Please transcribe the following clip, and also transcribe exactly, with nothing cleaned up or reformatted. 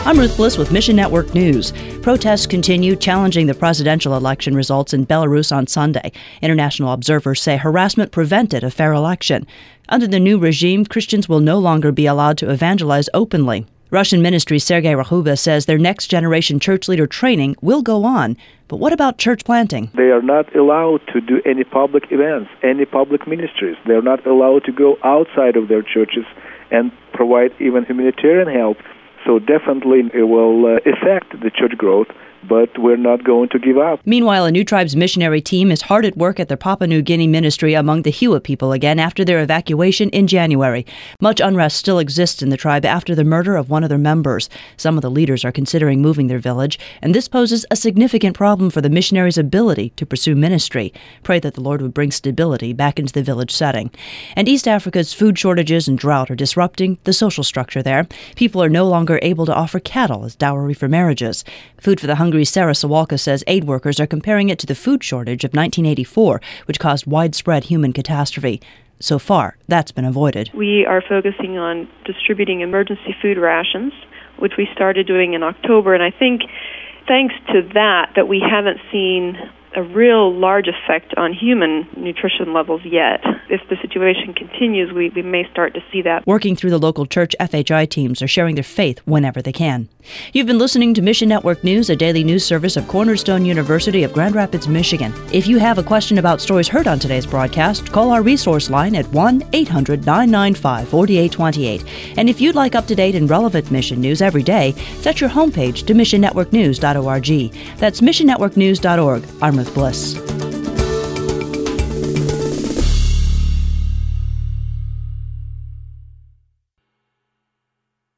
I'm Ruth Bliss with Mission Network News. Protests continue challenging the presidential election results in Belarus on Sunday. International observers say harassment prevented a fair election. Under the new regime, Christians will no longer be allowed to evangelize openly. Russian Ministry Sergei Rakhuba says their next-generation church leader training will go on. But what about church planting? They are not allowed to do any public events, any public ministries. They are not allowed to go outside of their churches and provide even humanitarian help. So definitely it will uh, affect the church growth, but we're not going to give up. Meanwhile, a New Tribes missionary team is hard at work at their Papua New Guinea ministry among the Hiwa people again after their evacuation in January. Much unrest still exists in the tribe after the murder of one of their members. Some of the leaders are considering moving their village, and this poses a significant problem for the missionaries' ability to pursue ministry. Pray that the Lord would bring stability back into the village setting. And East Africa's food shortages and drought are disrupting the social structure there. People are no longer able to offer cattle as dowry for marriages. Food for the Hungry Sarah Sawalka says aid workers are comparing it to the food shortage of nineteen eighty-four, which caused widespread human catastrophe. So far, that's been avoided. We are focusing on distributing emergency food rations, which we started doing in October, and I think thanks to that, that we haven't seen a real large effect on human nutrition levels yet. If the situation continues, we, we may start to see that. Working through the local church F H I teams are sharing their faith whenever they can. You've been listening to Mission Network News, a daily news service of Cornerstone University of Grand Rapids, Michigan. If you have a question about stories heard on today's broadcast, call our resource line at one eight hundred nine nine five four eight two eight. And if you'd like up-to-date and relevant mission news every day, set your homepage to mission network news dot org. That's mission network news dot org. I'm Ruth Bliss.